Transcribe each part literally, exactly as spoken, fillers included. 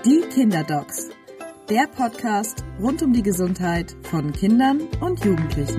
Die Kinderdocs, der Podcast rund um die Gesundheit von Kindern und Jugendlichen.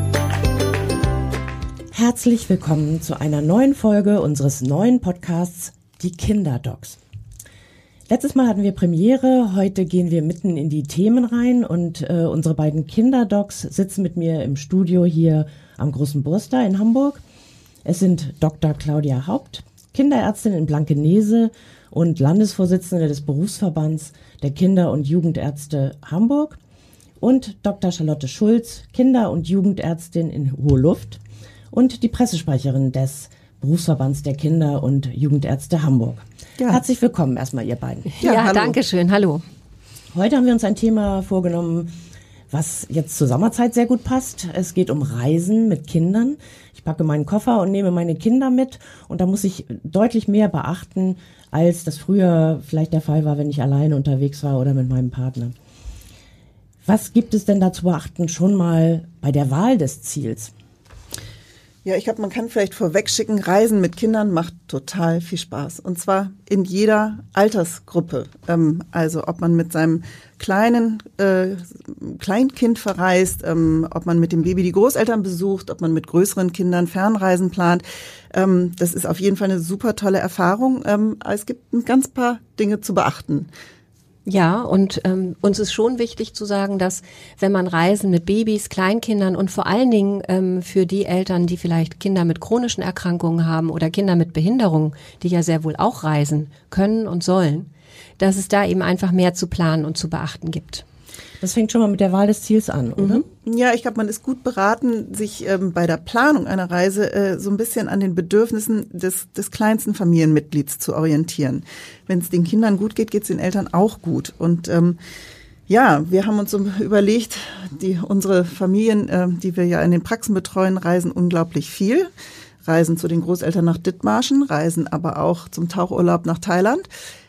Herzlich willkommen zu einer neuen Folge unseres neuen Podcasts Die Kinderdocs. Letztes Mal hatten wir Premiere, heute gehen wir mitten in die Themen rein und äh, unsere beiden Kinderdocs sitzen mit mir im Studio hier am Großen Burster in Hamburg. Es sind Doktor Claudia Haupt, Kinderärztin in Blankenese und Landesvorsitzende des Berufsverbands der Kinder- und Jugendärzte Hamburg, und Doktor Charlotte Schulz, Kinder- und Jugendärztin in Hohe Luft und die Pressesprecherin des Berufsverbands der Kinder- und Jugendärzte Hamburg. Ja. Herzlich willkommen erstmal, ihr beiden. Ja, ja, danke schön. Hallo. Heute haben wir uns ein Thema vorgenommen, was jetzt zur Sommerzeit sehr gut passt. Es geht um Reisen mit Kindern. Ich packe meinen Koffer und nehme meine Kinder mit, und da muss ich deutlich mehr beachten, als das früher vielleicht der Fall war, wenn ich alleine unterwegs war oder mit meinem Partner. Was gibt es denn da zu beachten schon mal bei der Wahl des Ziels? Ja, ich glaube, man kann vielleicht vorwegschicken, Reisen mit Kindern macht total viel Spaß. Und zwar in jeder Altersgruppe. Ähm, also ob man mit seinem kleinen äh, Kleinkind verreist, ähm, ob man mit dem Baby die Großeltern besucht, ob man mit größeren Kindern Fernreisen plant. Ähm, das ist auf jeden Fall eine super tolle Erfahrung. Ähm, aber es gibt ein ganz paar Dinge zu beachten. Ja, und ähm, uns ist schon wichtig zu sagen, dass wenn man Reisen mit Babys, Kleinkindern und vor allen Dingen ähm, für die Eltern, die vielleicht Kinder mit chronischen Erkrankungen haben oder Kinder mit Behinderung, die ja sehr wohl auch reisen können und sollen, dass es da eben einfach mehr zu planen und zu beachten gibt. Das fängt schon mal mit der Wahl des Ziels an, oder? Mhm. Ja, ich glaube, man ist gut beraten, sich ähm, bei der Planung einer Reise äh, so ein bisschen an den Bedürfnissen des, des kleinsten Familienmitglieds zu orientieren. Wenn es den Kindern gut geht, geht es den Eltern auch gut. Und ähm, ja, wir haben uns so überlegt, die unsere Familien, äh, die wir ja in den Praxen betreuen, reisen unglaublich viel. Reisen zu den Großeltern nach Dithmarschen, reisen aber auch zum Tauchurlaub nach Thailand.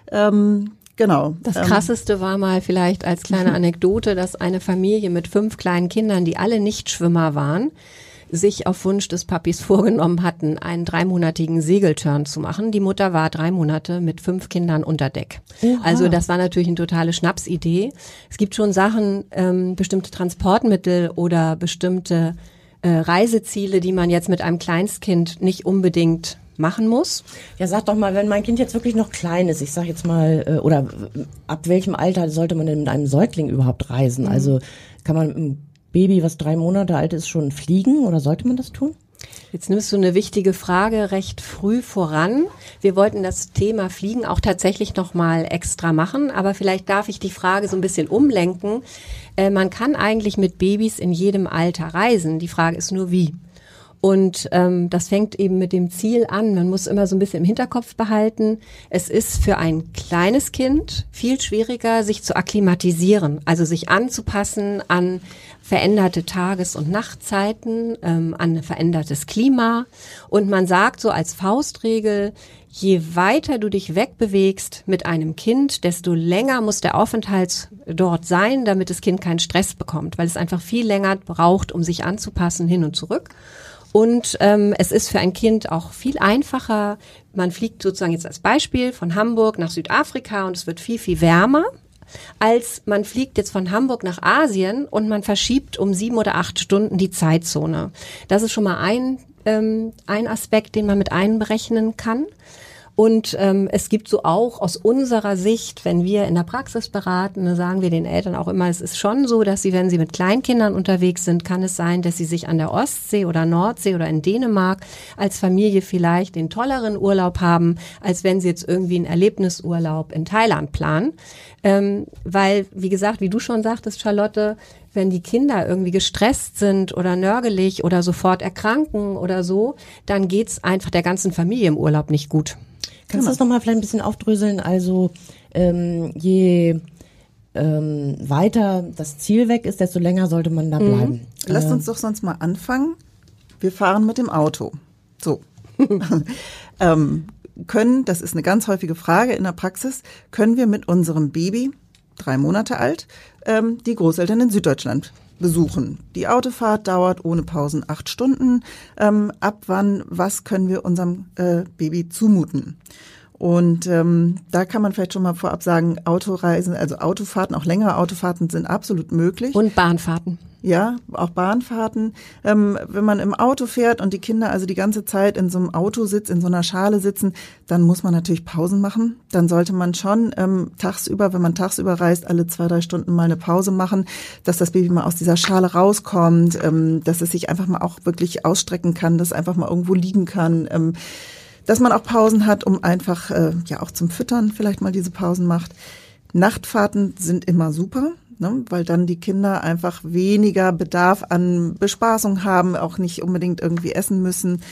Ähm, Genau. Das Krasseste war mal vielleicht als kleine Anekdote, dass eine Familie mit fünf kleinen Kindern, die alle Nichtschwimmer waren, sich auf Wunsch des Papis vorgenommen hatten, einen dreimonatigen Segelturn zu machen. Die Mutter war drei Monate mit fünf Kindern unter Deck. Oha. Also das war natürlich eine totale Schnapsidee. Es gibt schon Sachen, ähm, bestimmte Transportmittel oder bestimmte äh, Reiseziele, die man jetzt mit einem Kleinstkind nicht unbedingt machen muss. Ja, sag doch mal, wenn mein Kind jetzt wirklich noch klein ist, ich sag jetzt mal, oder ab welchem Alter sollte man denn mit einem Säugling überhaupt reisen? Mhm. Also kann man mit einem Baby, was drei Monate alt ist, schon fliegen, oder sollte man das tun? Jetzt nimmst du eine wichtige Frage recht früh voran. Wir wollten das Thema Fliegen auch tatsächlich noch mal extra machen, aber vielleicht darf ich die Frage so ein bisschen umlenken. Äh, man kann eigentlich mit Babys in jedem Alter reisen. Die Frage ist nur, wie. Und ähm, das fängt eben mit dem Ziel an. Man muss immer so ein bisschen im Hinterkopf behalten, es ist für ein kleines Kind viel schwieriger, sich zu akklimatisieren, also sich anzupassen an veränderte Tages- und Nachtzeiten, ähm, an ein verändertes Klima. Und man sagt so als Faustregel, je weiter du dich wegbewegst mit einem Kind, desto länger muss der Aufenthalt dort sein, damit das Kind keinen Stress bekommt, weil es einfach viel länger braucht, um sich anzupassen hin und zurück. Und ähm, es ist für ein Kind auch viel einfacher. Man fliegt sozusagen jetzt als Beispiel von Hamburg nach Südafrika und es wird viel, viel wärmer, als man fliegt jetzt von Hamburg nach Asien und man verschiebt um sieben oder acht Stunden die Zeitzone. Das ist schon mal ein, ähm, ein Aspekt, den man mit einberechnen kann. Und ähm, es gibt so auch aus unserer Sicht, wenn wir in der Praxis beraten, sagen wir den Eltern auch immer, es ist schon so, dass sie, wenn sie mit Kleinkindern unterwegs sind, kann es sein, dass sie sich an der Ostsee oder Nordsee oder in Dänemark als Familie vielleicht den tolleren Urlaub haben, als wenn sie jetzt irgendwie einen Erlebnisurlaub in Thailand planen. Ähm, weil, wie gesagt, wie du schon sagtest, Charlotte, wenn die Kinder irgendwie gestresst sind oder nörgelig oder sofort erkranken oder so, dann geht's einfach der ganzen Familie im Urlaub nicht gut. Kannst du das nochmal vielleicht ein bisschen aufdröseln? Also ähm, je ähm, weiter das Ziel weg ist, desto länger sollte man da bleiben. Mhm. Lasst äh, uns doch sonst mal anfangen. Wir fahren mit dem Auto. So. ähm, können, das ist eine ganz häufige Frage in der Praxis, können wir mit unserem Baby, drei Monate alt, ähm, die Großeltern in Süddeutschland besuchen? Die Autofahrt dauert ohne Pausen acht Stunden. Ähm, ab wann, was können wir unserem äh, Baby zumuten? Und ähm, da kann man vielleicht schon mal vorab sagen, Autoreisen, also Autofahrten, auch längere Autofahrten sind absolut möglich. Und Bahnfahrten. Ja, auch Bahnfahrten. Ähm, wenn man im Auto fährt und die Kinder also die ganze Zeit in so einem Auto sitzen, in so einer Schale sitzen, dann muss man natürlich Pausen machen. Dann sollte man schon ähm, tagsüber, wenn man tagsüber reist, alle zwei, drei Stunden mal eine Pause machen, dass das Baby mal aus dieser Schale rauskommt, ähm, dass es sich einfach mal auch wirklich ausstrecken kann, dass es einfach mal irgendwo liegen kann, ähm, dass man auch Pausen hat, um einfach äh, ja auch zum Füttern vielleicht mal diese Pausen macht. Nachtfahrten sind immer super. Ne, weil dann die Kinder einfach weniger Bedarf an Bespaßung haben, auch nicht unbedingt irgendwie essen müssen.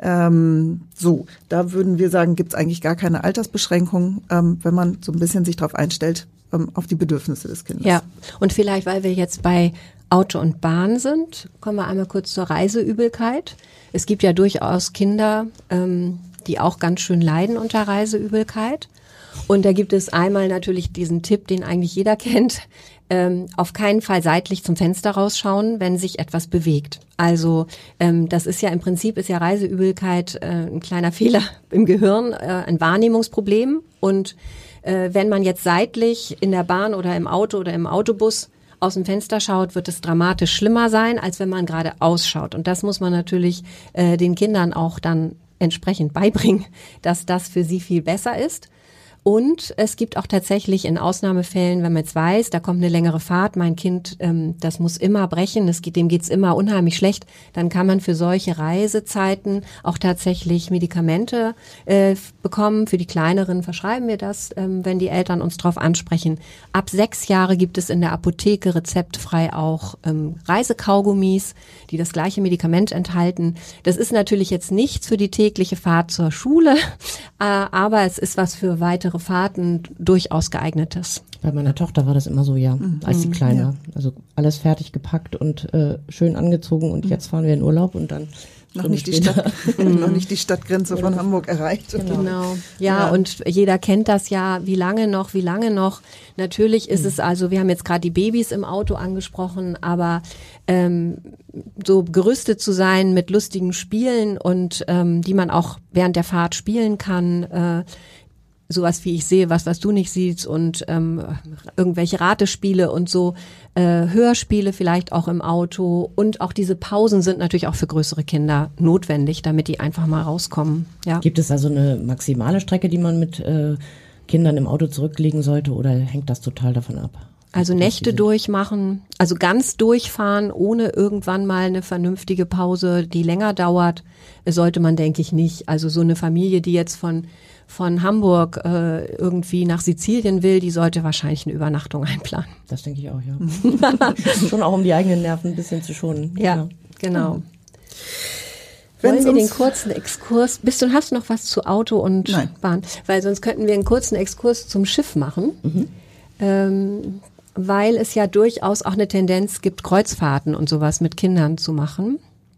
Ähm, so, da würden wir sagen, gibt es eigentlich gar keine Altersbeschränkung, ähm, wenn man so ein bisschen sich darauf einstellt, ähm, auf die Bedürfnisse des Kindes. Ja, und vielleicht, weil wir jetzt bei Auto und Bahn sind, kommen wir einmal kurz zur Reiseübelkeit. Es gibt ja durchaus Kinder, ähm, die auch ganz schön leiden unter Reiseübelkeit. Und da gibt es einmal natürlich diesen Tipp, den eigentlich jeder kennt, ähm, auf keinen Fall seitlich zum Fenster rausschauen, wenn sich etwas bewegt. Also ähm, das ist ja im Prinzip, ist ja Reiseübelkeit äh, ein kleiner Fehler im Gehirn, äh, ein Wahrnehmungsproblem. Und äh, wenn man jetzt seitlich in der Bahn oder im Auto oder im Autobus aus dem Fenster schaut, wird es dramatisch schlimmer sein, als wenn man gerade ausschaut. Und das muss man natürlich äh, den Kindern auch dann entsprechend beibringen, dass das für sie viel besser ist. Und es gibt auch tatsächlich in Ausnahmefällen, wenn man jetzt weiß, da kommt eine längere Fahrt, mein Kind, ähm, das muss immer brechen, das geht, dem geht's immer unheimlich schlecht, dann kann man für solche Reisezeiten auch tatsächlich Medikamente äh, bekommen. Für die Kleineren verschreiben wir das, ähm, wenn die Eltern uns drauf ansprechen. Ab sechs Jahre gibt es in der Apotheke rezeptfrei auch ähm, Reisekaugummis, die das gleiche Medikament enthalten. Das ist natürlich jetzt nichts für die tägliche Fahrt zur Schule, äh, aber es ist was für weitere Fahrten durchaus geeignetes. Bei meiner Tochter war das immer so, ja, mhm. als sie klein ja. war. Also alles fertig gepackt und äh, schön angezogen und mhm. jetzt fahren wir in Urlaub und dann noch nicht die Stadt, noch nicht die Stadtgrenze von Hamburg erreicht. Genau. genau. Ja, ja, und jeder kennt das ja. Wie lange noch, wie lange noch? Natürlich ist mhm. es also, wir haben jetzt gerade die Babys im Auto angesprochen, aber ähm, so gerüstet zu sein mit lustigen Spielen und ähm, die man auch während der Fahrt spielen kann, äh, sowas wie ich sehe, was was du nicht siehst und ähm, irgendwelche Ratespiele und so, äh, Hörspiele vielleicht auch im Auto und auch diese Pausen sind natürlich auch für größere Kinder notwendig, damit die einfach mal rauskommen. Ja. Gibt es also eine maximale Strecke, die man mit äh, Kindern im Auto zurücklegen sollte oder hängt das total davon ab? Also Nächte durchmachen, also ganz durchfahren, ohne irgendwann mal eine vernünftige Pause, die länger dauert, sollte man, denke ich, nicht. Also so eine Familie, die jetzt von von Hamburg äh, irgendwie nach Sizilien will, die sollte wahrscheinlich eine Übernachtung einplanen. Das denke ich auch, ja. Schon auch, um die eigenen Nerven ein bisschen zu schonen. Ja, ja. Genau. Mhm. Wollen wir den kurzen Exkurs, bist du, hast du noch was zu Auto und Nein. Bahn? Weil sonst könnten wir einen kurzen Exkurs zum Schiff machen. Mhm. Ähm, weil es ja durchaus auch eine Tendenz gibt, Kreuzfahrten und sowas mit Kindern zu machen.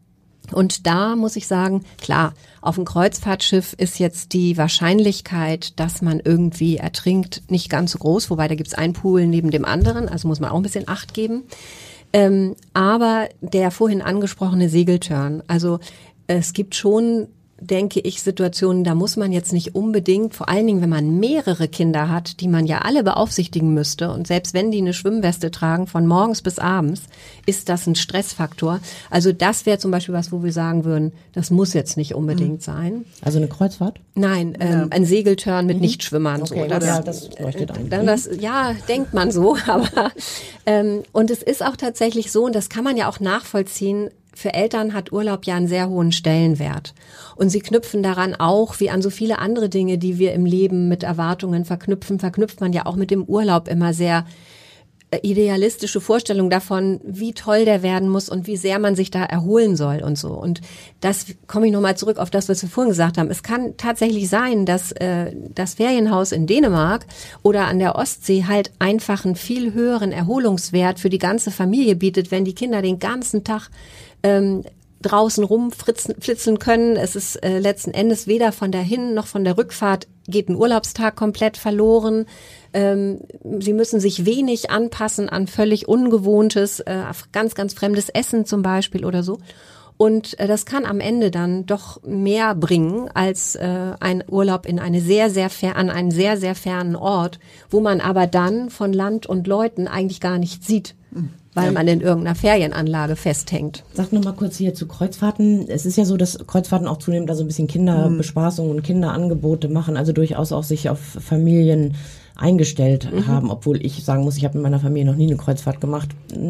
Und da muss ich sagen, klar, auf einem Kreuzfahrtschiff ist jetzt die Wahrscheinlichkeit, dass man irgendwie ertrinkt, nicht ganz so groß, wobei da gibt's einen Pool neben dem anderen, also muss man auch ein bisschen Acht geben. Ähm, aber der vorhin angesprochene Segeltörn, also es gibt schon, denke ich, Situationen, da muss man jetzt nicht unbedingt, vor allen Dingen, wenn man mehrere Kinder hat, die man ja alle beaufsichtigen müsste und selbst wenn die eine Schwimmweste tragen, von morgens bis abends, ist das ein Stressfaktor. Also das wäre zum Beispiel was, wo wir sagen würden, das muss jetzt nicht unbedingt mhm. sein. Also eine Kreuzfahrt? Nein, ähm, ja. ein Segeltörn mit mhm. Nichtschwimmern. Okay, so, das, ja, das leuchtet ein. Dann das, ja, denkt man so, aber ähm, und es ist auch tatsächlich so, und das kann man ja auch nachvollziehen, für Eltern hat Urlaub ja einen sehr hohen Stellenwert. Und sie knüpfen daran auch, wie an so viele andere Dinge, die wir im Leben mit Erwartungen verknüpfen, verknüpft man ja auch mit dem Urlaub immer sehr idealistische Vorstellung davon, wie toll der werden muss und wie sehr man sich da erholen soll und so. Und das komme ich nochmal zurück auf das, was wir vorhin gesagt haben. Es kann tatsächlich sein, dass äh, das Ferienhaus in Dänemark oder an der Ostsee halt einfach einen viel höheren Erholungswert für die ganze Familie bietet, wenn die Kinder den ganzen Tag ähm, draußen rumflitzeln können. Es ist äh, letzten Endes weder von der Hin- noch von der Rückfahrt geht ein Urlaubstag komplett verloren. Ähm, sie müssen sich wenig anpassen an völlig ungewohntes, äh, ganz, ganz fremdes Essen zum Beispiel oder so. Und äh, das kann am Ende dann doch mehr bringen als äh, ein Urlaub in eine sehr, sehr fer- an einen sehr, sehr fernen Ort, wo man aber dann von Land und Leuten eigentlich gar nicht sieht, weil ja. man in irgendeiner Ferienanlage festhängt. Sag noch mal kurz hier zu Kreuzfahrten. Es ist ja so, dass Kreuzfahrten auch zunehmend da so ein bisschen Kinderbespaßung mhm. und Kinderangebote machen, also durchaus auch sich auf Familien eingestellt mhm. haben, obwohl ich sagen muss, ich habe in meiner Familie noch nie eine Kreuzfahrt gemacht.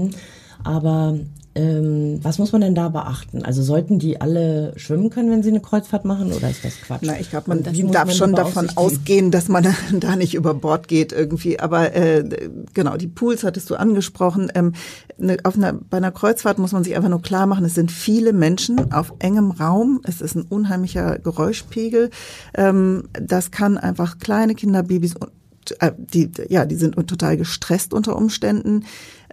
Aber ähm, was muss man denn da beachten? Also sollten die alle schwimmen können, wenn sie eine Kreuzfahrt machen, oder ist das Quatsch? Na, ich glaube, man darf man schon davon ausgehen, dass man da nicht über Bord geht irgendwie. Aber äh, genau, die Pools hattest du angesprochen. Ähm, ne, auf einer, bei einer Kreuzfahrt muss man sich einfach nur klar machen, es sind viele Menschen auf engem Raum. Es ist ein unheimlicher Geräuschpegel. Ähm, das kann einfach kleine Kinder, Babys, die, ja, die sind total gestresst unter Umständen.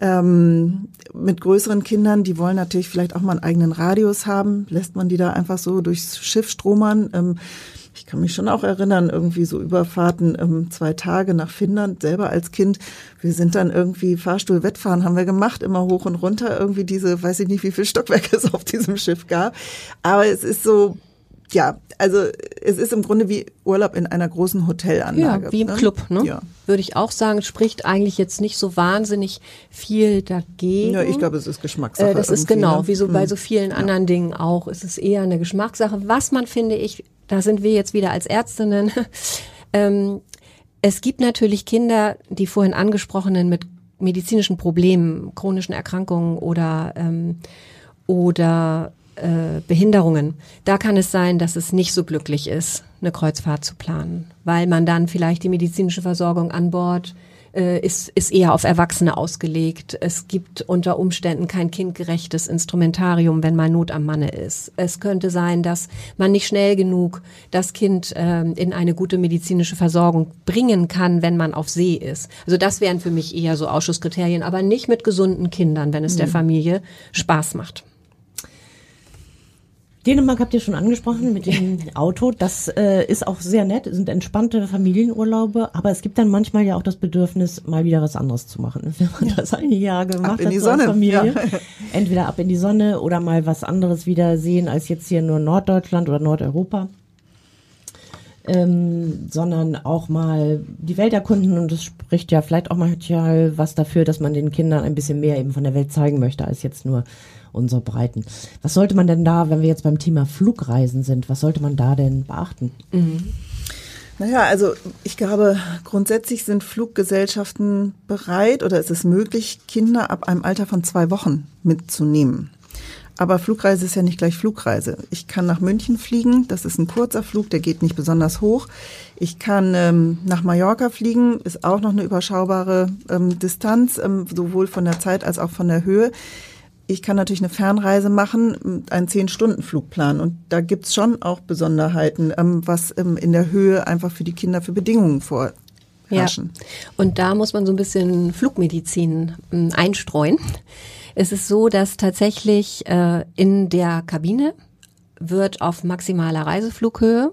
Ähm, mit größeren Kindern, die wollen natürlich vielleicht auch mal einen eigenen Radius haben. Lässt man die da einfach so durchs Schiff stromern? Ähm, ich kann mich schon auch erinnern, irgendwie so Überfahrten ähm, zwei Tage nach Finnland, selber als Kind. Wir sind dann irgendwie Fahrstuhl-Wettfahren haben wir gemacht, immer hoch und runter. Irgendwie diese, weiß ich nicht, wie viele Stockwerke es auf diesem Schiff gab. Aber es ist so, ja, also es ist im Grunde wie Urlaub in einer großen Hotelanlage. Ja, wie im ne? Club, ne? Ja. Würde ich auch sagen, spricht eigentlich jetzt nicht so wahnsinnig viel dagegen. Ja, ich glaube, es ist Geschmackssache. Äh, das ist genau, ne? wie so hm. bei so vielen ja. anderen Dingen auch. Es ist eher eine Geschmackssache. Was man, finde ich, da sind wir jetzt wieder als Ärztinnen, ähm, es gibt natürlich Kinder, die vorhin angesprochenen mit medizinischen Problemen, chronischen Erkrankungen oder ähm, oder Behinderungen. Da kann es sein, dass es nicht so glücklich ist, eine Kreuzfahrt zu planen, weil man dann vielleicht die medizinische Versorgung an Bord äh, ist, ist eher auf Erwachsene ausgelegt. Es gibt unter Umständen kein kindgerechtes Instrumentarium, wenn mal Not am Manne ist. Es könnte sein, dass man nicht schnell genug das Kind äh, in eine gute medizinische Versorgung bringen kann, wenn man auf See ist. Also das wären für mich eher so Ausschusskriterien, aber nicht mit gesunden Kindern, wenn es mhm. der Familie Spaß macht. Dänemark habt ihr schon angesprochen mit dem Auto. Das äh, ist auch sehr nett, sind entspannte Familienurlaube, aber es gibt dann manchmal ja auch das Bedürfnis, mal wieder was anderes zu machen. Wenn man das einige Jahre gemacht hat, so als Familie, ja. entweder ab in die Sonne oder mal was anderes wieder sehen als jetzt hier nur Norddeutschland oder Nordeuropa, ähm, sondern auch mal die Welt erkunden, und das spricht ja vielleicht auch manchmal was dafür, dass man den Kindern ein bisschen mehr eben von der Welt zeigen möchte, als jetzt nur unsere Breiten. Was sollte man denn da, wenn wir jetzt beim Thema Flugreisen sind, was sollte man da denn beachten? Mhm. Naja, also ich glaube, grundsätzlich sind Fluggesellschaften bereit oder es ist möglich, Kinder ab einem Alter von zwei Wochen mitzunehmen. Aber Flugreise ist ja nicht gleich Flugreise. Ich kann nach München fliegen, das ist ein kurzer Flug, der geht nicht besonders hoch. Ich kann ähm, nach Mallorca fliegen, ist auch noch eine überschaubare ähm, Distanz, ähm, sowohl von der Zeit als auch von der Höhe. Ich kann natürlich eine Fernreise machen, einen zehn-Stunden-Flug planen. Und da gibt's schon auch Besonderheiten, was in der Höhe einfach für die Kinder für Bedingungen vorherrschen. Ja. Und da muss man so ein bisschen Flugmedizin einstreuen. Es ist so, dass tatsächlich äh, in der Kabine wird auf maximaler Reiseflughöhe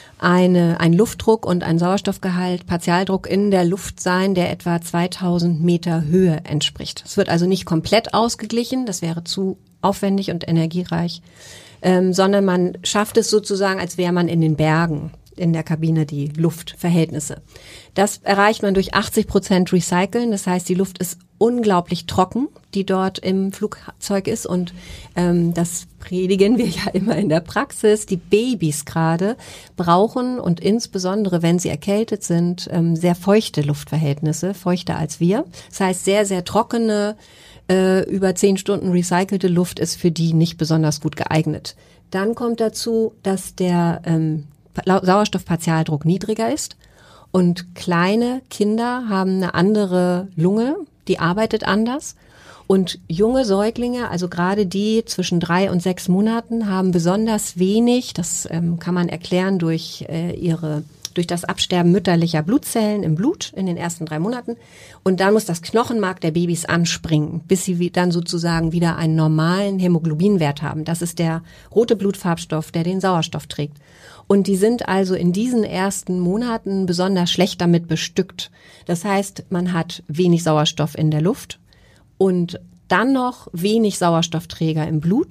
eine, ein Luftdruck und ein Sauerstoffgehalt, Partialdruck in der Luft sein, der etwa zweitausend Meter Höhe entspricht. Es wird also nicht komplett ausgeglichen, das wäre zu aufwendig und energiereich, ähm, sondern man schafft es sozusagen, als wäre man in den Bergen in der Kabine, die Luftverhältnisse. Das erreicht man durch achtzig Prozent Recyceln, das heißt, die Luft ist unglaublich trocken, die dort im Flugzeug ist, und ähm, das predigen wir ja immer in der Praxis. Die Babys gerade brauchen, und insbesondere wenn sie erkältet sind, ähm, sehr feuchte Luftverhältnisse, feuchter als wir. Das heißt, sehr, sehr trockene, äh, über zehn Stunden recycelte Luft ist für die nicht besonders gut geeignet. Dann kommt dazu, dass der ähm, Sauerstoffpartialdruck niedriger ist, und kleine Kinder haben eine andere Lunge, die arbeitet anders, und junge Säuglinge, also gerade die zwischen drei und sechs Monaten, haben besonders wenig, das ähm, kann man erklären durch äh, ihre durch das Absterben mütterlicher Blutzellen im Blut in den ersten drei Monaten, und dann muss das Knochenmark der Babys anspringen, bis sie dann sozusagen wieder einen normalen Hämoglobinwert haben. Das ist der rote Blutfarbstoff, der den Sauerstoff trägt. Und die sind also in diesen ersten Monaten besonders schlecht damit bestückt. Das heißt, man hat wenig Sauerstoff in der Luft und dann noch wenig Sauerstoffträger im Blut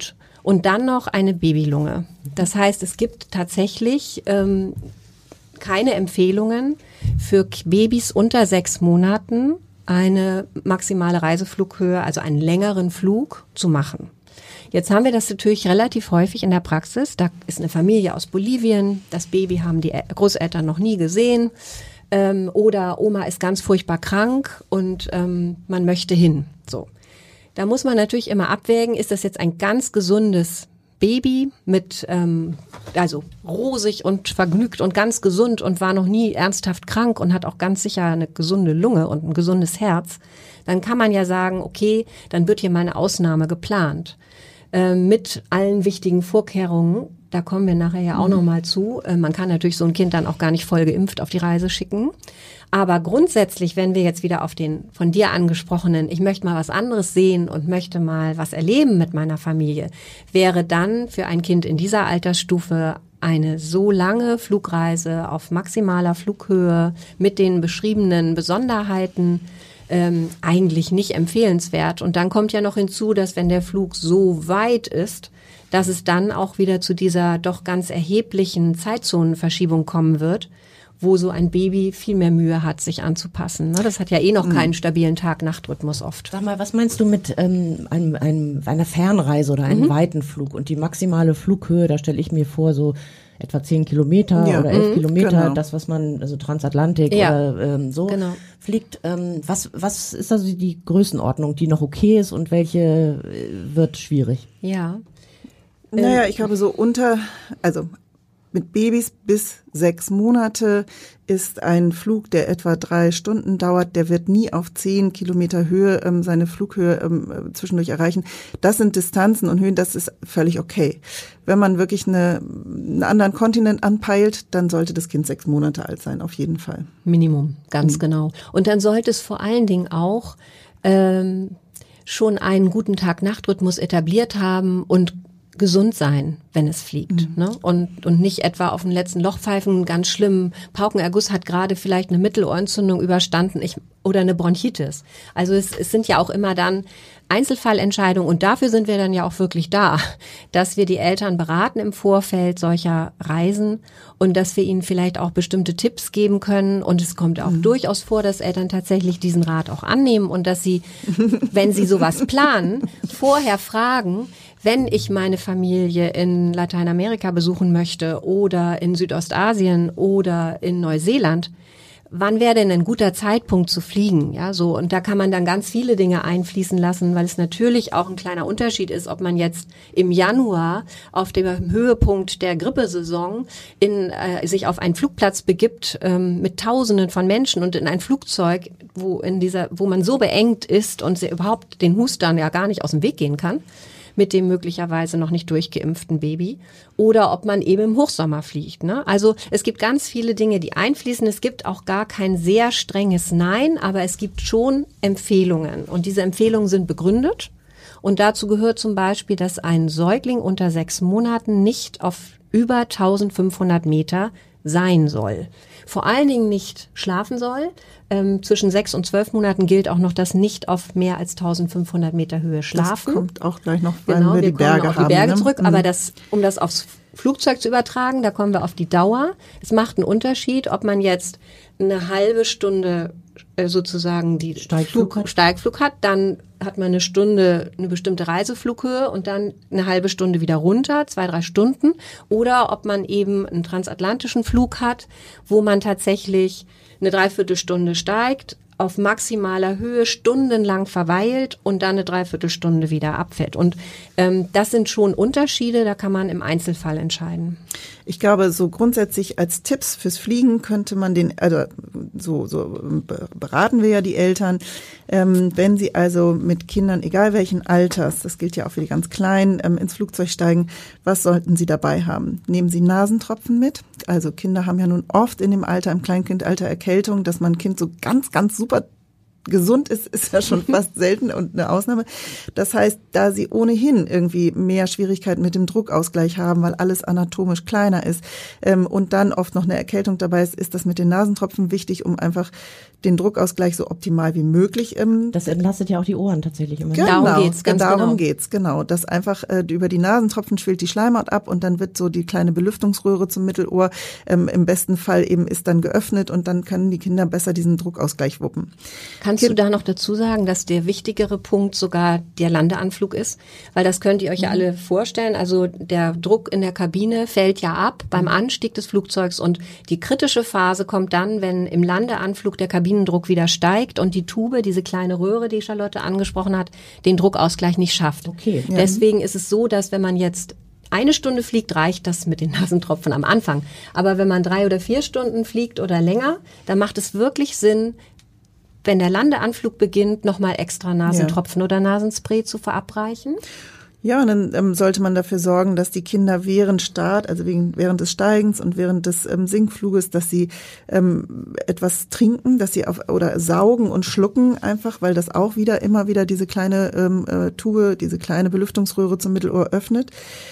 und dann noch eine Babylunge. Das heißt, es gibt tatsächlich ähm, keine Empfehlungen für Babys unter sechs Monaten, eine maximale Reiseflughöhe, also einen längeren Flug zu machen. Jetzt haben wir das natürlich relativ häufig in der Praxis. Da ist eine Familie aus Bolivien, das Baby haben die Großeltern noch nie gesehen, ähm, oder Oma ist ganz furchtbar krank und ähm, man möchte hin. So, da muss man natürlich immer abwägen, ist das jetzt ein ganz gesundes Baby mit, ähm, also rosig und vergnügt und ganz gesund und war noch nie ernsthaft krank und hat auch ganz sicher eine gesunde Lunge und ein gesundes Herz, dann kann man ja sagen, okay, dann wird hier mal eine Ausnahme geplant. Äh, mit allen wichtigen Vorkehrungen, da kommen wir nachher ja auch mhm. nochmal zu. Äh, man kann natürlich so ein Kind dann auch gar nicht voll geimpft auf die Reise schicken. Aber grundsätzlich, wenn wir jetzt wieder auf den von dir angesprochenen, ich möchte mal was anderes sehen und möchte mal was erleben mit meiner Familie, wäre dann für ein Kind in dieser Altersstufe eine so lange Flugreise auf maximaler Flughöhe mit den beschriebenen Besonderheiten ähm, eigentlich nicht empfehlenswert. Und dann kommt ja noch hinzu, dass wenn der Flug so weit ist, dass es dann auch wieder zu dieser doch ganz erheblichen Zeitzonenverschiebung kommen wird, wo so ein Baby viel mehr Mühe hat, sich anzupassen. Das hat ja eh noch keinen stabilen Tag-Nacht-Rhythmus oft. Sag mal, was meinst du mit ähm, einem, einem, einer Fernreise oder einem mhm. weiten Flug? Und die maximale Flughöhe, da stelle ich mir vor, so etwa zehn Kilometer ja. oder elf mhm. Kilometer, genau. das, was man, also Transatlantik ja. oder ähm, so genau. fliegt. Ähm, was, was ist also die Größenordnung, die noch okay ist und welche äh, wird schwierig? Ja. Naja, ich glaube so unter, also mit Babys bis sechs Monate ist ein Flug, der etwa drei Stunden dauert, der wird nie auf zehn Kilometer Höhe ähm, seine Flughöhe ähm, zwischendurch erreichen. Das sind Distanzen und Höhen, das ist völlig okay. Wenn man wirklich eine, einen anderen Kontinent anpeilt, dann sollte das Kind sechs Monate alt sein, auf jeden Fall. Minimum, ganz mhm. genau. Und dann sollte es vor allen Dingen auch ähm, schon einen guten Tag-Nacht-Rhythmus etabliert haben und gesund sein, wenn es fliegt, mhm. ne? Und und nicht etwa auf den letzten Loch pfeifen, ganz schlimm. Paukenerguss hat gerade vielleicht eine Mittelohrentzündung überstanden, ich, oder eine Bronchitis. Also es, es sind ja auch immer dann Einzelfallentscheidungen und dafür sind wir dann ja auch wirklich da, dass wir die Eltern beraten im Vorfeld solcher Reisen und dass wir ihnen vielleicht auch bestimmte Tipps geben können und es kommt auch mhm. durchaus vor, dass Eltern tatsächlich diesen Rat auch annehmen und dass sie, wenn sie sowas planen, vorher fragen, wenn ich meine Familie in Lateinamerika besuchen möchte oder in Südostasien oder in Neuseeland, wann wäre denn ein guter Zeitpunkt zu fliegen? Ja, so. Und da kann man dann ganz viele Dinge einfließen lassen, weil es natürlich auch ein kleiner Unterschied ist, ob man jetzt im Januar auf dem Höhepunkt der Grippesaison in, äh, sich auf einen Flugplatz begibt, ähm, mit Tausenden von Menschen und in ein Flugzeug, wo in dieser, wo man so beengt ist und sie überhaupt den Hustern ja gar nicht aus dem Weg gehen kann, mit dem möglicherweise noch nicht durchgeimpften Baby, oder ob man eben im Hochsommer fliegt, ne? Also es gibt ganz viele Dinge, die einfließen. Es gibt auch gar kein sehr strenges Nein, aber es gibt schon Empfehlungen. Und diese Empfehlungen sind begründet. Und dazu gehört zum Beispiel, dass ein Säugling unter sechs Monaten nicht auf über eintausendfünfhundert Meter sein soll. Vor allen Dingen nicht schlafen soll. Ähm, zwischen sechs und zwölf Monaten gilt auch noch das nicht auf mehr als eintausendfünfhundert Meter Höhe schlafen. Das kommt auch gleich noch, weil genau, wir, wir die Berge kommen auf haben. die Berge ne? zurück, mhm. aber das, um das aufs Flugzeug zu übertragen, da kommen wir auf die Dauer. Es macht einen Unterschied, ob man jetzt eine halbe Stunde äh, sozusagen die Steigflug, Flug, hat. Steigflug hat, dann hat man eine Stunde eine bestimmte Reiseflughöhe und dann eine halbe Stunde wieder runter, zwei, drei Stunden. Oder ob man eben einen transatlantischen Flug hat, wo man tatsächlich eine Dreiviertelstunde steigt, auf maximaler Höhe stundenlang verweilt und dann eine Dreiviertelstunde wieder abfällt. Und ähm, das sind schon Unterschiede, da kann man im Einzelfall entscheiden. Ich glaube, so grundsätzlich als Tipps fürs Fliegen könnte man den, also so, so beraten wir ja die Eltern, ähm, wenn sie also mit Kindern, egal welchen Alters, das gilt ja auch für die ganz Kleinen, ähm, ins Flugzeug steigen, was sollten sie dabei haben? Nehmen sie Nasentropfen mit? Also Kinder haben ja nun oft in dem Alter, im Kleinkindalter Erkältung, dass man ein Kind so ganz, ganz super gesund ist, ist ja schon fast selten und eine Ausnahme. Das heißt, da sie ohnehin irgendwie mehr Schwierigkeiten mit dem Druckausgleich haben, weil alles anatomisch kleiner ist ähm, und dann oft noch eine Erkältung dabei ist, ist das mit den Nasentropfen wichtig, um einfach den Druckausgleich so optimal wie möglich. Ähm, das entlastet ja auch die Ohren tatsächlich immer. Genau, darum geht's, ganz darum genau. geht's, genau. Dass einfach äh, über die Nasentropfen schwillt die Schleimhaut ab und dann wird so die kleine Belüftungsröhre zum Mittelohr ähm, im besten Fall eben ist dann geöffnet und dann können die Kinder besser diesen Druckausgleich wuppen. Kannst du da noch dazu sagen, dass der wichtigere Punkt sogar der Landeanflug ist? Weil das könnt ihr euch ja alle vorstellen. Also der Druck in der Kabine fällt ja ab beim Anstieg des Flugzeugs und die kritische Phase kommt dann, wenn im Landeanflug der Kabinendruck wieder steigt und die Tube, diese kleine Röhre, die Charlotte angesprochen hat, den Druckausgleich nicht schafft. Okay. Ja. Deswegen ist es so, dass wenn man jetzt eine Stunde fliegt, reicht das mit den Nasentropfen am Anfang. Aber wenn man drei oder vier Stunden fliegt oder länger, dann macht es wirklich Sinn, wenn der Landeanflug beginnt, nochmal extra Nasentropfen ja. oder Nasenspray zu verabreichen? Ja, und dann ähm, sollte man dafür sorgen, dass die Kinder während Start, also wegen, während des Steigens und während des ähm, Sinkfluges, dass sie ähm, etwas trinken, dass sie auf oder saugen und schlucken einfach, weil das auch wieder immer wieder diese kleine ähm, äh, Tube, diese kleine Belüftungsröhre zum Mittelohr öffnet.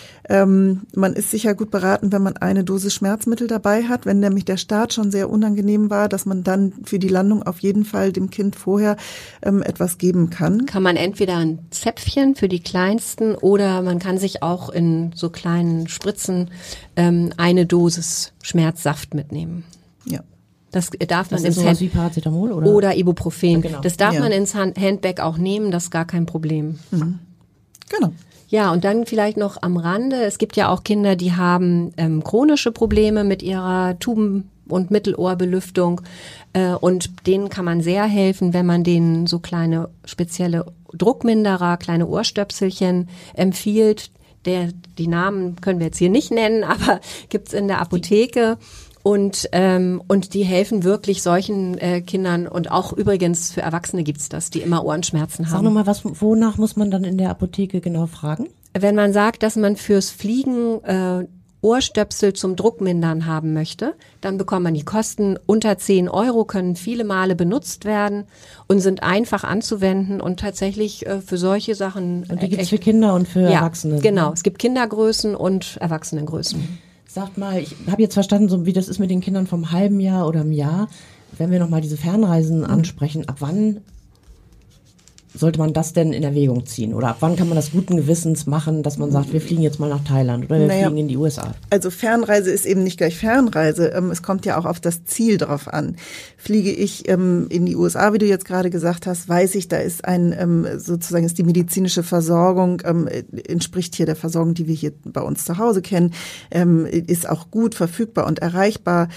Ähm, man ist sicher gut beraten, wenn man eine Dosis Schmerzmittel dabei hat, wenn nämlich der Start schon sehr unangenehm war, dass man dann für die Landung auf jeden Fall dem Kind vorher ähm, etwas geben kann. Kann man entweder ein Zäpfchen für die Kleinsten oder man kann sich auch in so kleinen Spritzen ähm, eine Dosis Schmerzsaft mitnehmen. Ja. Das darf man das ins ist Hand wie Paracetamol oder? oder Ibuprofen. Ja, genau. Das darf ja. man ins Hand Handbag auch nehmen, das ist gar kein Problem. Mhm. Genau. Ja, und dann vielleicht noch am Rande, es gibt ja auch Kinder, die haben ähm, chronische Probleme mit ihrer Tuben- und Mittelohrbelüftung äh, und denen kann man sehr helfen, wenn man denen so kleine spezielle Druckminderer, kleine Ohrstöpselchen empfiehlt. Der, die Namen können wir jetzt hier nicht nennen, aber gibt's in der Apotheke. Und ähm, und die helfen wirklich solchen äh, Kindern und auch übrigens für Erwachsene gibt's das, die immer Ohrenschmerzen haben. Sag nochmal, was, wonach muss man dann in der Apotheke genau fragen? Wenn man sagt, dass man fürs Fliegen äh, Ohrstöpsel zum Druckmindern haben möchte, dann bekommt man die Kosten unter zehn Euro, können viele Male benutzt werden und sind einfach anzuwenden und tatsächlich äh, für solche Sachen. Und die äh, gibt's für Kinder und für ja, Erwachsene? Genau, es gibt Kindergrößen und Erwachsenengrößen. Sagt mal, ich habe jetzt verstanden, so wie das ist mit den Kindern vom halben Jahr oder einem Jahr. Wenn wir nochmal diese Fernreisen ansprechen, ab wann sollte man das denn in Erwägung ziehen? Oder ab wann kann man das guten Gewissens machen, dass man sagt, wir fliegen jetzt mal nach Thailand oder wir Naja, fliegen in die U S A? Also Fernreise ist eben nicht gleich Fernreise. Es kommt ja auch auf das Ziel drauf an. Fliege ich in die U S A, wie du jetzt gerade gesagt hast, weiß ich, da ist ein, sozusagen ist die medizinische Versorgung, entspricht hier der Versorgung, die wir hier bei uns zu Hause kennen, ist auch gut verfügbar und erreichbar.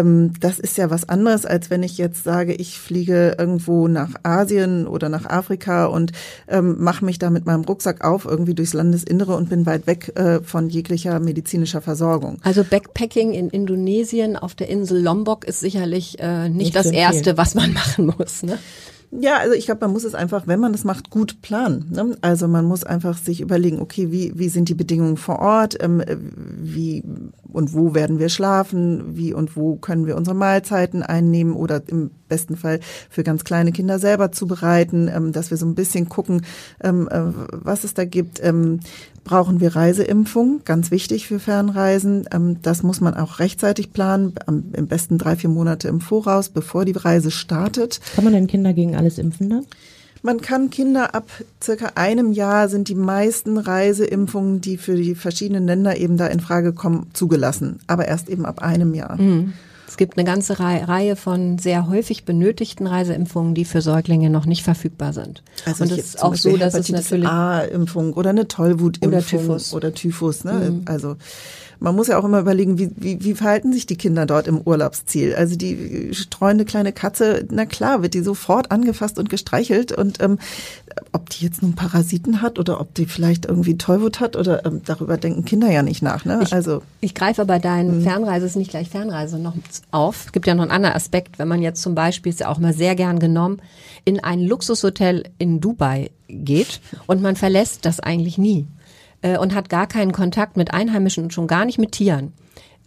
Das ist ja was anderes, als wenn ich jetzt sage, ich fliege irgendwo nach Asien oder nach Afrika und ähm, mache mich da mit meinem Rucksack auf irgendwie durchs Landesinnere und bin weit weg äh, von jeglicher medizinischer Versorgung. Also Backpacking in Indonesien auf der Insel Lombok ist sicherlich äh, nicht, Nicht das zu empfehlen. Erste, was man machen muss, ne? Ja, also ich glaube, man muss es einfach, wenn man das macht, gut planen. Ne? Also man muss einfach sich überlegen, okay, wie wie sind die Bedingungen vor Ort, ähm, wie und wo werden wir schlafen, wie und wo können wir unsere Mahlzeiten einnehmen oder im besten Fall für ganz kleine Kinder selber zubereiten, ähm, dass wir so ein bisschen gucken, ähm, äh, was es da gibt. Ähm, brauchen wir Reiseimpfung, ganz wichtig für Fernreisen. Ähm, das muss man auch rechtzeitig planen, am, im besten drei, vier Monate im Voraus, bevor die Reise startet. Kann man denn Kinder gegen alles impfen da? Man kann Kinder ab circa einem Jahr sind die meisten Reiseimpfungen, die für die verschiedenen Länder eben da in Frage kommen, zugelassen. Aber erst eben ab einem Jahr. Mhm. Es gibt eine ganze Reihe von sehr häufig benötigten Reiseimpfungen, die für Säuglinge noch nicht verfügbar sind. Also und es ist auch so, dass es natürlich A-Impfung oder eine Tollwutimpfung oder Typhus. Oder Typhus, ne? Mhm. Also man muss ja auch immer überlegen, wie, wie, wie verhalten sich die Kinder dort im Urlaubsziel? Also die streuende kleine Katze, na klar, wird die sofort angefasst und gestreichelt und ähm, ob die jetzt nun Parasiten hat oder ob die vielleicht irgendwie Tollwut hat oder ähm, darüber denken Kinder ja nicht nach, ne? Ich, Also ich greife bei deinen Mhm. Fernreise ist nicht gleich Fernreise noch auf. Es gibt ja noch einen anderen Aspekt, wenn man jetzt zum Beispiel, ist ja auch mal sehr gern genommen, in ein Luxushotel in Dubai geht und man verlässt das eigentlich nie. Und hat gar keinen Kontakt mit Einheimischen und schon gar nicht mit Tieren.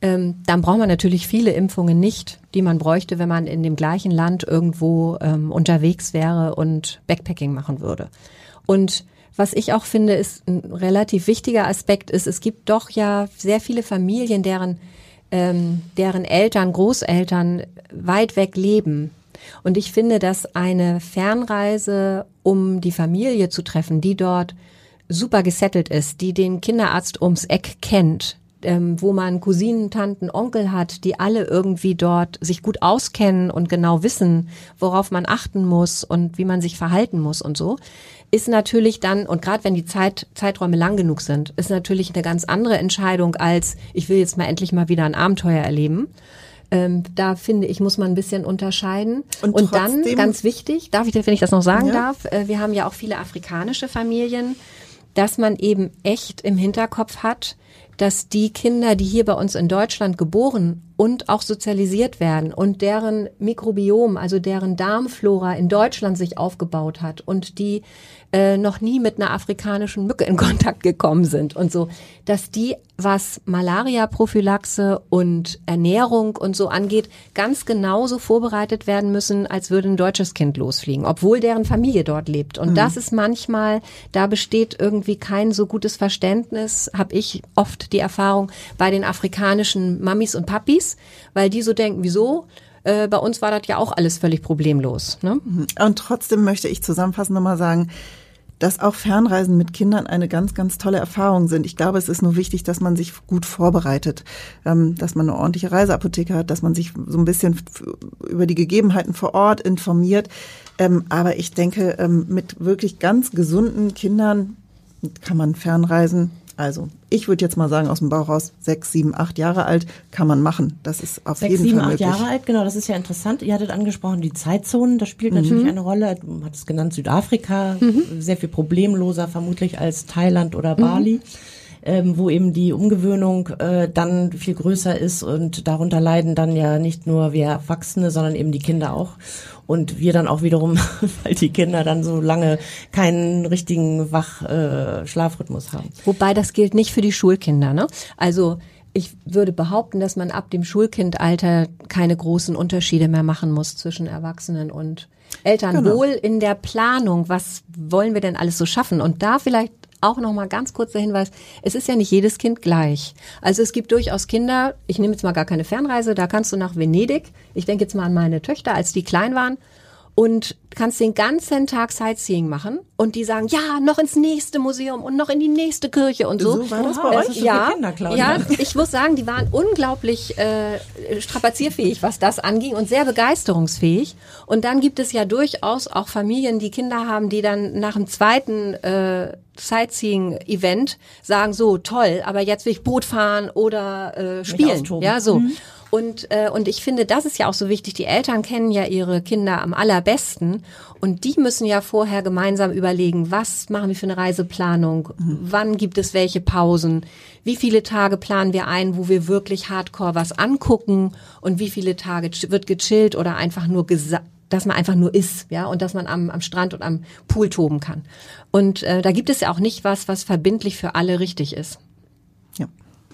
ähm, dann braucht man natürlich viele Impfungen nicht, die man bräuchte, wenn man in dem gleichen Land irgendwo ähm, unterwegs wäre und Backpacking machen würde. Und was ich auch finde, ist ein relativ wichtiger Aspekt ist, es gibt doch ja sehr viele Familien, deren, ähm, deren Eltern, Großeltern weit weg leben. Und ich finde, dass eine Fernreise, um die Familie zu treffen, die dort super gesettelt ist, die den Kinderarzt ums Eck kennt, ähm, wo man Cousinen, Tanten, Onkel hat, die alle irgendwie dort sich gut auskennen und genau wissen, worauf man achten muss und wie man sich verhalten muss und so, ist natürlich dann, und gerade wenn die Zeit, Zeiträume lang genug sind, ist natürlich eine ganz andere Entscheidung als, ich will jetzt mal endlich mal wieder ein Abenteuer erleben. Ähm, da finde ich, muss man ein bisschen unterscheiden. Und, und dann, ganz wichtig, darf ich, wenn ich das noch sagen ja. darf, äh, wir haben ja auch viele afrikanische Familien, dass man eben echt im Hinterkopf hat, dass die Kinder, die hier bei uns in Deutschland geboren und auch sozialisiert werden und deren Mikrobiom, also deren Darmflora in Deutschland sich aufgebaut hat und die äh, noch nie mit einer afrikanischen Mücke in Kontakt gekommen sind und so, dass die, was Malaria-Prophylaxe und Ernährung und so angeht, ganz genauso vorbereitet werden müssen, als würde ein deutsches Kind losfliegen, obwohl deren Familie dort lebt. Und mhm. das ist manchmal, da besteht irgendwie kein so gutes Verständnis, habe ich oft die Erfahrung, bei den afrikanischen Mamis und Papis, weil die so denken, wieso? Äh, bei uns war das ja auch alles völlig problemlos. Ne? Und trotzdem möchte ich zusammenfassend nochmal sagen, dass auch Fernreisen mit Kindern eine ganz, ganz tolle Erfahrung sind. Ich glaube, es ist nur wichtig, dass man sich gut vorbereitet, ähm, dass man eine ordentliche Reiseapotheke hat, dass man sich so ein bisschen f- über die Gegebenheiten vor Ort informiert. Ähm, aber ich denke, ähm, mit wirklich ganz gesunden Kindern kann man fernreisen. Also ich würde jetzt mal sagen, aus dem Bauch raus, sechs, sieben, acht Jahre alt kann man machen. Das ist auf sechs, jeden sieben, Fall möglich. Sechs, sieben, acht Jahre alt, genau, das ist ja interessant. Ihr hattet angesprochen, die Zeitzonen, das spielt mhm. natürlich eine Rolle. Du hattest genannt Südafrika, mhm. sehr viel problemloser vermutlich als Thailand oder Bali. Mhm. Ähm, wo eben die Umgewöhnung äh, dann viel größer ist und darunter leiden dann ja nicht nur wir Erwachsene, sondern eben die Kinder auch. Und wir dann auch wiederum, weil die Kinder dann so lange keinen richtigen Wach-Schlafrhythmus äh, haben. Wobei das gilt nicht für die Schulkinder, ne? Also ich würde behaupten, dass man ab dem Schulkindalter keine großen Unterschiede mehr machen muss zwischen Erwachsenen und Eltern. Genau. Wohl in der Planung, was wollen wir denn alles so schaffen? Und da vielleicht auch noch mal ganz kurz der Hinweis, es ist ja nicht jedes Kind gleich. Also es gibt durchaus Kinder, ich nehme jetzt mal gar keine Fernreise, da kannst du nach Venedig, ich denke jetzt mal an meine Töchter, als die klein waren, und kannst den ganzen Tag Sightseeing machen und die sagen, ja, noch ins nächste Museum und noch in die nächste Kirche und so. So war das bei äh, euch? Das ist ja, für Kinder, Claudia. ja, ich muss sagen, die waren unglaublich äh, strapazierfähig, was das anging und sehr begeisterungsfähig. Und dann gibt es ja durchaus auch Familien, die Kinder haben, die dann nach dem zweiten äh, Sightseeing-Event sagen, so toll, aber jetzt will ich Boot fahren oder äh, spielen. Ja, so. Mhm. Und äh, und ich finde, das ist ja auch so wichtig. Die Eltern kennen ja ihre Kinder am allerbesten und die müssen ja vorher gemeinsam überlegen, was machen wir für eine Reiseplanung, mhm. wann gibt es welche Pausen, wie viele Tage planen wir ein, wo wir wirklich hardcore was angucken und wie viele Tage wird gechillt oder einfach nur gesagt, dass man einfach nur ist, ja, und dass man am, am Strand und am Pool toben kann. Und äh, da gibt es ja auch nicht was, was verbindlich für alle richtig ist. Ja.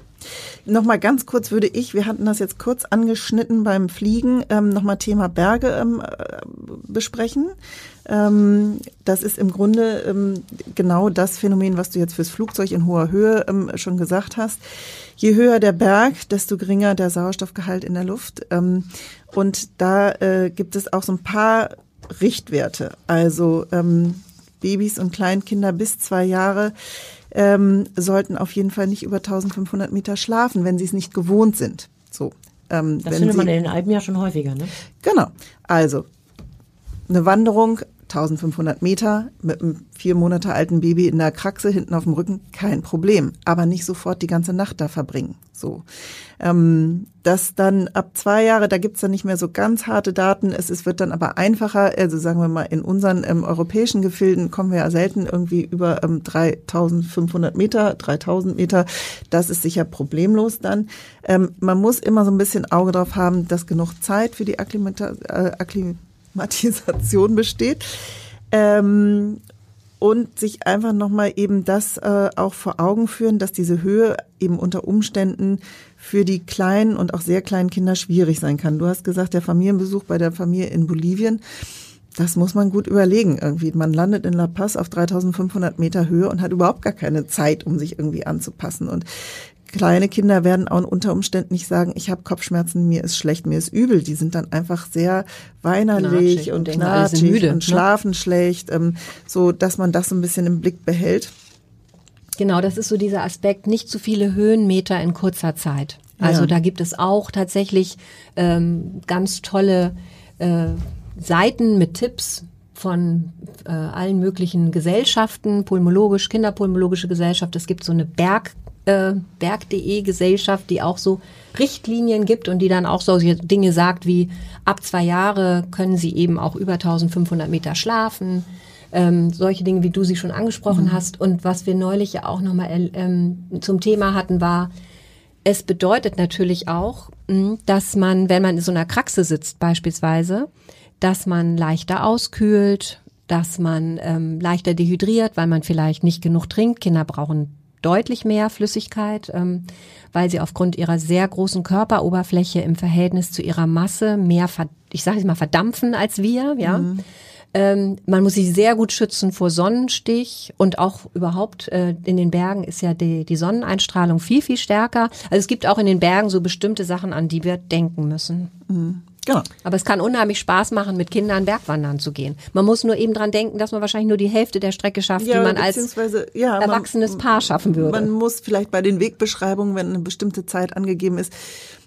Nochmal ganz kurz würde ich, wir hatten das jetzt kurz angeschnitten beim Fliegen, ähm, nochmal Thema Berge ähm, äh, besprechen. Ähm, das ist im Grunde ähm, genau das Phänomen, was du jetzt fürs Flugzeug in hoher Höhe ähm, schon gesagt hast. Je höher der Berg, desto geringer der Sauerstoffgehalt in der Luft. Ähm, und da äh, gibt es auch so ein paar Richtwerte. Also ähm, Babys und Kleinkinder bis zwei Jahre ähm, sollten auf jeden Fall nicht über eintausendfünfhundert Meter schlafen, wenn sie es nicht gewohnt sind. So, ähm, das wenn findet sie, man in den Alpen ja schon häufiger, ne? Genau. Also eine Wanderung, eintausendfünfhundert Meter mit einem vier Monate alten Baby in der Kraxe hinten auf dem Rücken, kein Problem. Aber nicht sofort die ganze Nacht da verbringen. So, ähm, das dann ab zwei Jahre, da gibt's dann nicht mehr so ganz harte Daten. Es, es wird dann aber einfacher. Also sagen wir mal, in unseren ähm, europäischen Gefilden kommen wir ja selten irgendwie über ähm, dreitausendfünfhundert Meter, dreitausend Meter. Das ist sicher problemlos dann. Ähm, man muss immer so ein bisschen Auge drauf haben, dass genug Zeit für die Akklimata- äh, Akklimatisation besteht. Ähm, und sich einfach nochmal eben das äh, auch vor Augen führen, dass diese Höhe eben unter Umständen für die kleinen und auch sehr kleinen Kinder schwierig sein kann. Du hast gesagt, der Familienbesuch bei der Familie in Bolivien, das muss man gut überlegen irgendwie. Man landet in La Paz auf dreitausendfünfhundert Meter Höhe und hat überhaupt gar keine Zeit, um sich irgendwie anzupassen. Und kleine Kinder werden auch unter Umständen nicht sagen, ich habe Kopfschmerzen, mir ist schlecht, mir ist übel. Die sind dann einfach sehr weinerlich knatschig und knatschig müde, und schlafen ne? schlecht, ähm, so dass man das so ein bisschen im Blick behält. Genau, das ist so dieser Aspekt, nicht zu viele Höhenmeter in kurzer Zeit. Also ja. Da gibt es auch tatsächlich ähm, ganz tolle äh, Seiten mit Tipps von äh, allen möglichen Gesellschaften, pulmologisch, kinderpulmologische Gesellschaft. Es gibt so eine Berg äh, Berg punkt de Gesellschaft, die auch so Richtlinien gibt und die dann auch solche Dinge sagt wie, ab zwei Jahre können sie eben auch über eintausendfünfhundert Meter schlafen. Ähm, solche Dinge, wie du sie schon angesprochen mhm. hast. Und was wir neulich ja auch nochmal ähm, zum Thema hatten, war, es bedeutet natürlich auch, mh, dass man, wenn man in so einer Kraxe sitzt beispielsweise, dass man leichter auskühlt, dass man ähm, leichter dehydriert, weil man vielleicht nicht genug trinkt. Kinder brauchen deutlich mehr Flüssigkeit, ähm, weil sie aufgrund ihrer sehr großen Körperoberfläche im Verhältnis zu ihrer Masse mehr, ver- ich sage jetzt mal, verdampfen als wir, ja. Mhm. Ähm, man muss sich sehr gut schützen vor Sonnenstich und auch überhaupt äh, in den Bergen ist ja die, die Sonneneinstrahlung viel, viel stärker. Also es gibt auch in den Bergen so bestimmte Sachen, an die wir denken müssen. Mhm. Genau. Aber es kann unheimlich Spaß machen, mit Kindern Bergwandern zu gehen. Man muss nur eben dran denken, dass man wahrscheinlich nur die Hälfte der Strecke schafft, ja, die man als ja, erwachsenes man, Paar schaffen würde. Man muss vielleicht bei den Wegbeschreibungen, wenn eine bestimmte Zeit angegeben ist,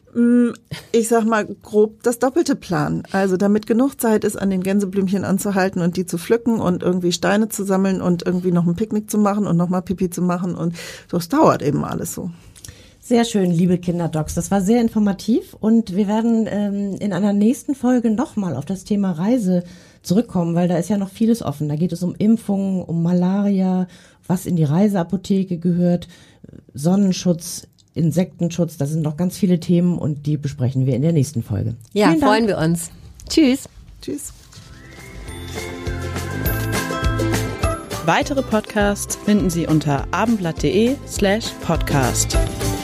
ich sag mal grob das Doppelte planen. Also damit genug Zeit ist, an den Gänseblümchen anzuhalten und die zu pflücken und irgendwie Steine zu sammeln und irgendwie noch ein Picknick zu machen und nochmal Pipi zu machen. Und das dauert eben alles so. Sehr schön, liebe Kinderdocs. Das war sehr informativ und wir werden ähm, in einer nächsten Folge nochmal auf das Thema Reise zurückkommen, weil da ist ja noch vieles offen. Da geht es um Impfungen, um Malaria, was in die Reiseapotheke gehört, Sonnenschutz, Insektenschutz. Das sind noch ganz viele Themen und die besprechen wir in der nächsten Folge. Ja, Vielen freuen Dank. wir uns. Tschüss. Tschüss. Weitere Podcasts finden Sie unter abendblatt punkt de slash podcast.